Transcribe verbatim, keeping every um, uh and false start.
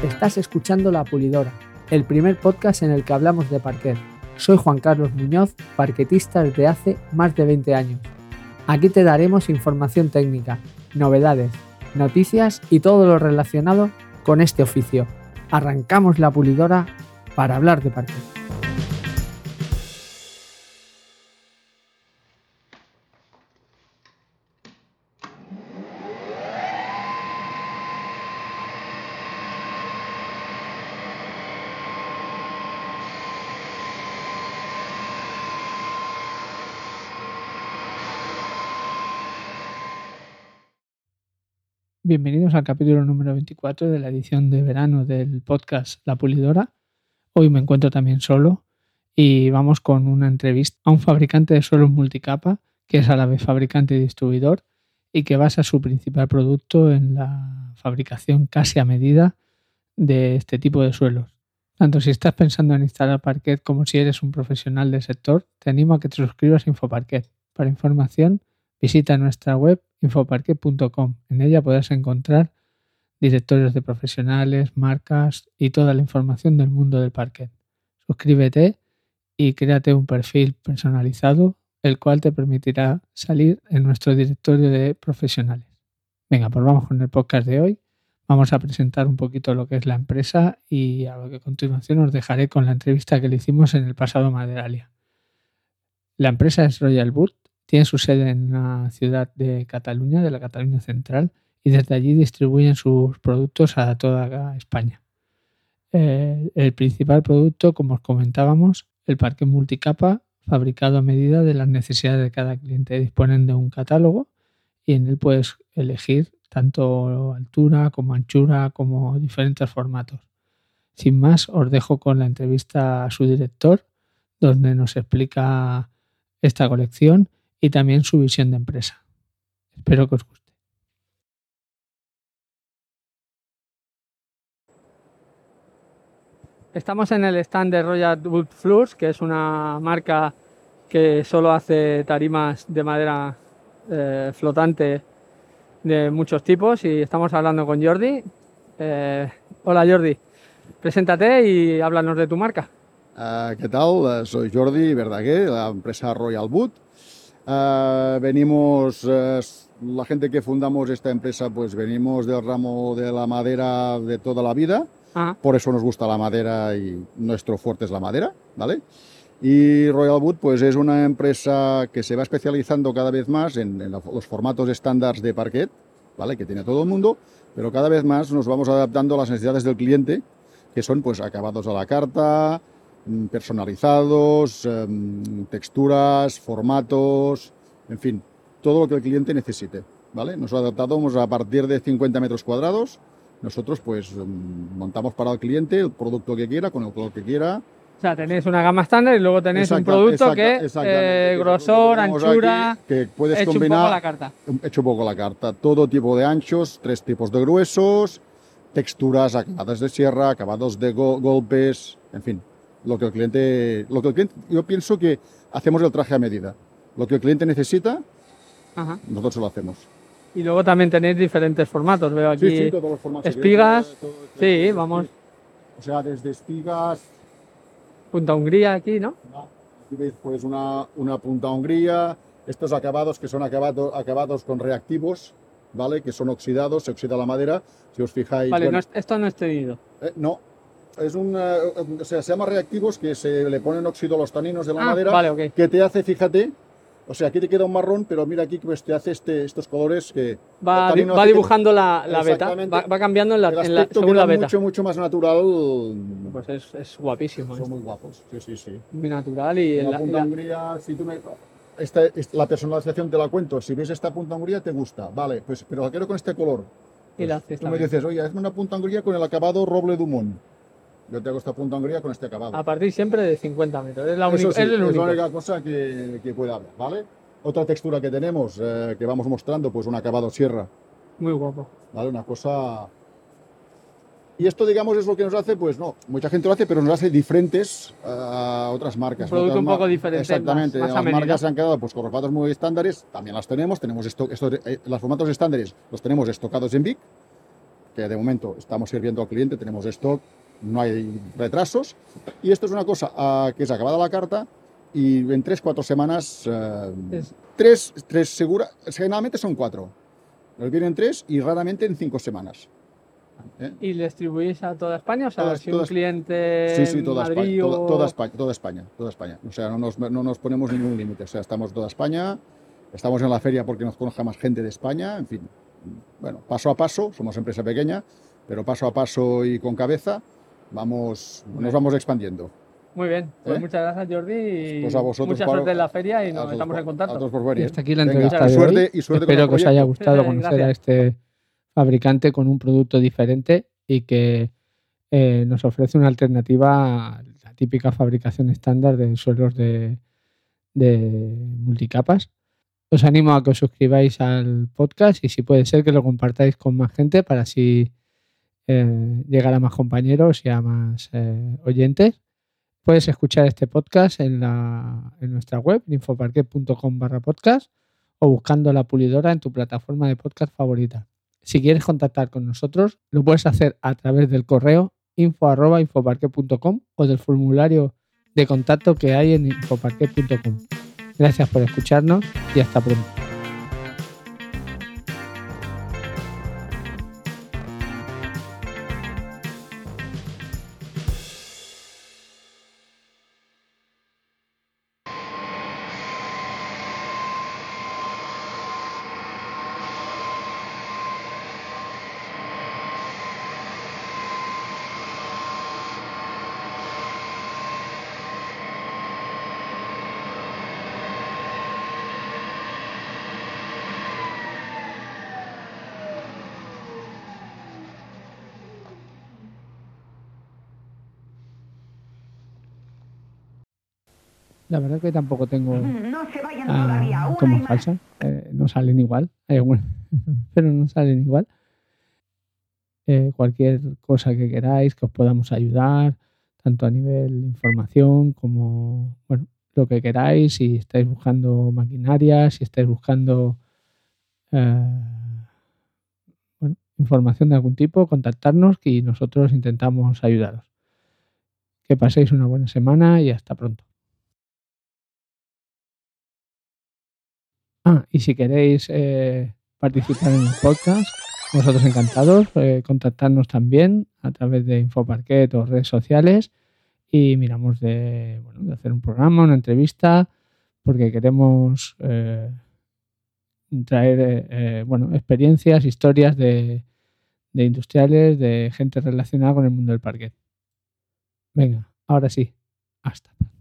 Estás escuchando La Pulidora, el primer podcast en el que hablamos de parquet. Soy Juan Carlos Muñoz, parquetista desde hace más de veinte años. Aquí te daremos información técnica, novedades, noticias y todo lo relacionado con este oficio. Arrancamos La Pulidora para hablar de parquet. Bienvenidos al capítulo número veinticuatro de la edición de verano del podcast La Pulidora. Hoy me encuentro también solo y vamos con una entrevista a un fabricante de suelos multicapa que es a la vez fabricante y distribuidor y que basa su principal producto en la fabricación casi a medida de este tipo de suelos. Tanto si estás pensando en instalar parquet como si eres un profesional del sector, te animo a que te suscribas a Infoparquet. Para información, visita nuestra web infoparquet punto com. En ella podrás encontrar directorios de profesionales, marcas y toda la información del mundo del parquet. Suscríbete y créate un perfil personalizado, el cual te permitirá salir en nuestro directorio de profesionales. Venga, pues vamos con el podcast de hoy. Vamos a presentar un poquito lo que es la empresa y a continuación os dejaré con la entrevista que le hicimos en el pasado Maderalia. La empresa es Royal Wood. Tiene su sede en la ciudad de Cataluña, de la Cataluña Central, y desde allí distribuyen sus productos a toda España. Eh, el principal producto, como os comentábamos, el parquet multicapa, fabricado a medida de las necesidades de cada cliente. Disponen de un catálogo y en él puedes elegir tanto altura como anchura como diferentes formatos. Sin más, os dejo con la entrevista a su director, donde nos explica esta colección y también su visión de empresa. Espero que os guste. Estamos en el stand de Royal Wood Floors, que es una marca que solo hace tarimas de madera eh, flotante de muchos tipos, y estamos hablando con Jordi. Eh, hola Jordi, preséntate y háblanos de tu marca. Uh, ¿Qué tal? Uh, soy Jordi Verdaguer, la empresa Royal Wood. Uh, venimos, uh, la gente que fundamos esta empresa, pues venimos del ramo de la madera de toda la vida. Ajá. Por eso nos gusta la madera y nuestro fuerte es la madera, ¿vale? Y Royal Wood, pues es una empresa que se va especializando cada vez más en, en los formatos estándar de parquet, ¿vale? Que tiene todo el mundo, pero cada vez más nos vamos adaptando a las necesidades del cliente, que son pues acabados a la carta, personalizados, eh, texturas, formatos, en fin, todo lo que el cliente necesite, ¿vale? Nos adaptamos a partir de cincuenta metros cuadrados. Nosotros pues montamos para el cliente el producto que quiera, con el color que quiera. O sea, tenéis una gama estándar y luego tenéis exacta, un producto exacta, que eh, grosor, anchura, aquí, que puedes hecho combinar, un poco la carta. Hecho un poco la carta. Todo tipo de anchos, tres tipos de gruesos, texturas, acabados de sierra, acabados de go golpes, en fin. Lo que el cliente, lo que el cliente, yo pienso que hacemos el traje a medida. Lo que el cliente necesita, Ajá. nosotros lo hacemos. Y luego también tenéis diferentes formatos, veo aquí. Sí, sí, todos los formatos. Espigas, todo, todo, sí, todo, vamos. O sea, desde espigas. Punta Hungría aquí, ¿no? No, aquí veis pues una, una punta Hungría. Estos acabados que son acabados, acabados con reactivos, ¿vale? Que son oxidados, se oxida la madera. Si os fijáis. Vale, bueno, no, esto no es teñido. Eh, no. Es un, uh, o sea, se llama reactivos, que se le ponen óxido a los taninos de la ah, madera, vale, okay. Que te hace, fíjate, o sea, aquí te queda un marrón, pero mira aquí pues te hace este, estos colores que... Va, va dibujando que, la, la beta, va, va cambiando en la, en la según la beta. mucho, mucho más natural. Pues es, es guapísimo. Son muy guapos, sí, sí, sí. Muy natural y... La, la punta la... Hungría, si tú me... Esta, esta, la personalización te la cuento, si ves esta punta Hungría te gusta, vale, pues pero la quiero con este color. Pues, y la haces tú me dices, oye, hazme una punta Hungría con el acabado roble Dumont. Yo te hago esta punta Hungría con este acabado. A partir siempre de cincuenta metros. Es la, única, sí, es el es la única cosa que, que puede haber, ¿vale? Otra textura que tenemos, eh, que vamos mostrando, pues un acabado sierra. Muy guapo. ¿Vale? Una cosa... Y esto, digamos, es lo que nos hace, pues no, mucha gente lo hace, pero nos hace diferentes a otras marcas. Un producto un poco diferente. Exactamente. Más, más las marcas se han quedado pues, con los formatos muy estándares, también las tenemos. tenemos esto, esto, eh, los formatos estándares los tenemos estocados en Vic. que de momento estamos sirviendo al cliente, tenemos stock, no hay retrasos. Y esto es una cosa uh, que es acabada la carta y en tres, cuatro semanas, uh, es... tres, tres segura, generalmente son cuatro. Nos vienen tres y raramente en cinco semanas. ¿Eh? ¿Y le distribuís a toda España? O sea, todas, si todas, un cliente sí, sí, toda en Madrid España, o... toda, toda, España, toda España, toda España. O sea, no nos, no nos ponemos ningún límite. O sea, estamos toda España, estamos en la feria porque nos conozca más gente de España, en fin. Bueno, paso a paso, somos empresa pequeña, pero paso a paso y con cabeza vamos, nos vamos expandiendo. Muy bien, pues ¿Eh? muchas gracias, Jordi, y pues a vosotros, mucha suerte en la feria y nos estamos por, en contacto. A todos por venir. Y hasta aquí la entrevista Venga, de y suerte, hoy. Y suerte Espero que os haya gustado conocer gracias. a este fabricante con un producto diferente y que eh, nos ofrece una alternativa a la típica fabricación estándar de suelos de, de multicapas. Os animo a que os suscribáis al podcast y si puede ser que lo compartáis con más gente para así eh, llegar a más compañeros y a más eh, oyentes. Puedes escuchar este podcast en, la, en nuestra web, infoparquet punto com barra podcast o buscando La Pulidora en tu plataforma de podcast favorita. Si quieres contactar con nosotros, lo puedes hacer a través del correo info arroba infoparquet punto com o del formulario de contacto que hay en infoparquet punto com. Gracias por escucharnos y hasta pronto. La verdad que tampoco tengo no se vayan uh, todavía, tomas falsas, eh, no salen igual, eh, bueno, pero no salen igual. Eh, cualquier cosa que queráis, que os podamos ayudar, tanto a nivel de información como, bueno, lo que queráis, si estáis buscando maquinaria, si estáis buscando eh, bueno, información de algún tipo, contactarnos y nosotros intentamos ayudaros. Que paséis una buena semana y hasta pronto. Ah, y si queréis eh, participar en el podcast, nosotros encantados, eh, contactarnos también a través de Infoparquet o redes sociales y miramos de, bueno, de hacer un programa, una entrevista, porque queremos eh, traer eh, bueno, experiencias, historias de, de industriales, de gente relacionada con el mundo del parquet. Venga, ahora sí, hasta pronto.